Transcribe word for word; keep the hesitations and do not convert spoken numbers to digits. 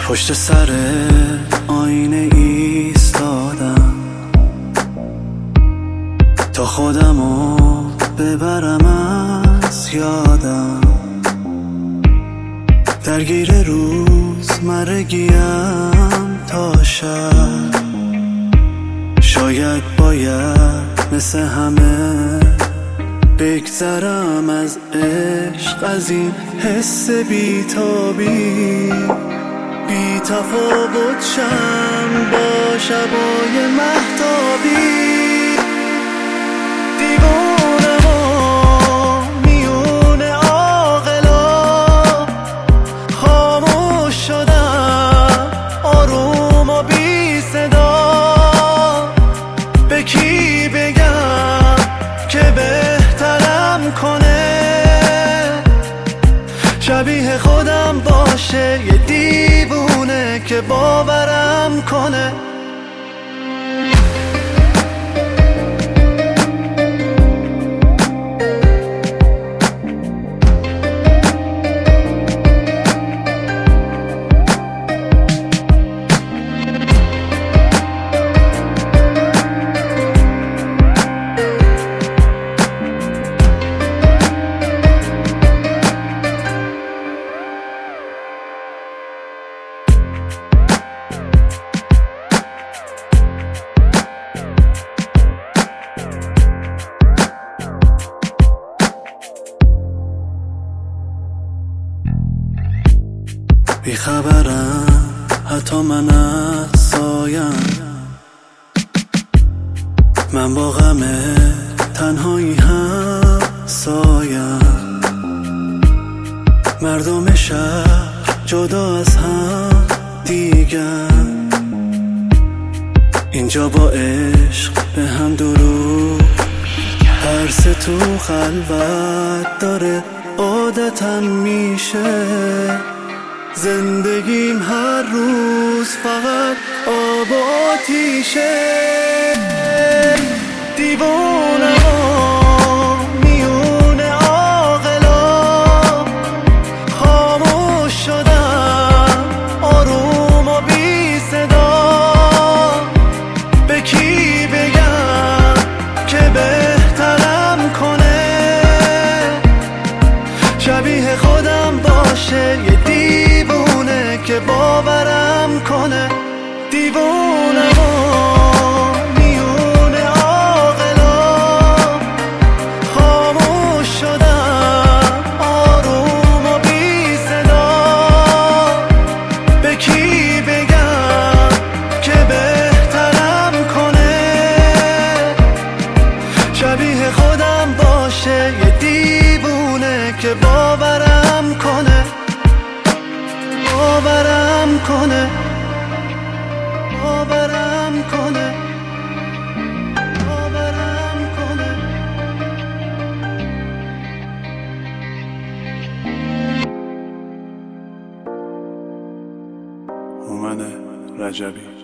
پشت سر آینه ایستادم تا خودمو ببرم از یادم، درگیر روزمرگیم تا شب. شاید باید مثل همه بگذرم از عشق، از این حس بی‌تابی، بی تفاوت شم با شبای مهتابی. دیوونم و میون عاقلا، خاموش شدم آروم و بی صدا. به کی بگم که بهترم کنه، شبیه خودم باشه، یه دیوونه که باورم کنه. بیخبرم حتی من از سایم، من با غم تنهایی هم سایم. مردم شهر جدا از هم دیگن، اینجا با عشق به هم دروغ. ترس تو خلوت داره عادتم میشه، زندگیم هر روز فقط آب و آتیشه. دیوونم و میون عاقلا، خاموش شدم آروم و بی صدا. به کی بگم که بهترم کنه، شبیه خودم باشه، یه دیوونه که باورم کنه. دیوونم و میون عاقلا، خاموش شدم آروم و بی صدا. به کی بگم که بهترم کنه، شبیه خودم باشه، یه دیوونه که باورم کنه، باورم کنه، باورم کنه، باورم کنه. هومن رجبی.